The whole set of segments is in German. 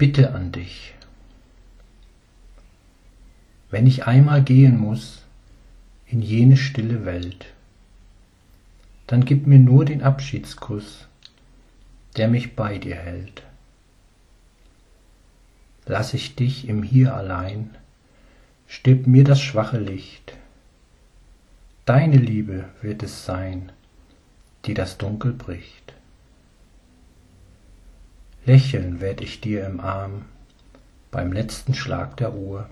Bitte an dich. Wenn ich einmal gehen muss in jene stille Welt, dann gib mir nur den Abschiedskuss, der mich bei dir hält. Lass ich dich im Hier allein, stirbt mir das schwache Licht. Deine Liebe wird es sein, die das Dunkel bricht. Lächeln werd ich dir im Arm beim letzten Schlag der Uhr.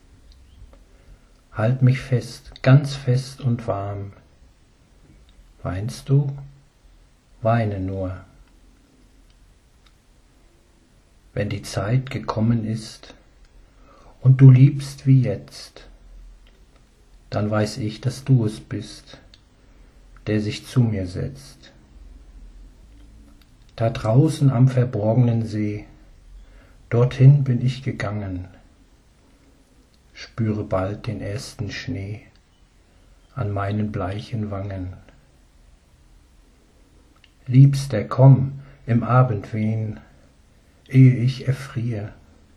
Halt mich fest, ganz fest und warm. Weinst du? Weine nur. Wenn die Zeit gekommen ist und du liebst wie jetzt, dann weiß ich, dass du es bist, der sich zu mir setzt. Da draußen am verborgenen See, dorthin bin ich gegangen, spüre bald den ersten Schnee an meinen bleichen Wangen. Liebster, komm im Abendwehen, ehe ich erfriere.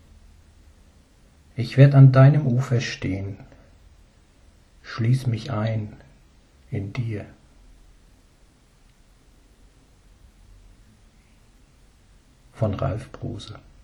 Ich werd an deinem Ufer stehen, schließ mich ein in dir. Von Ralf Bruse.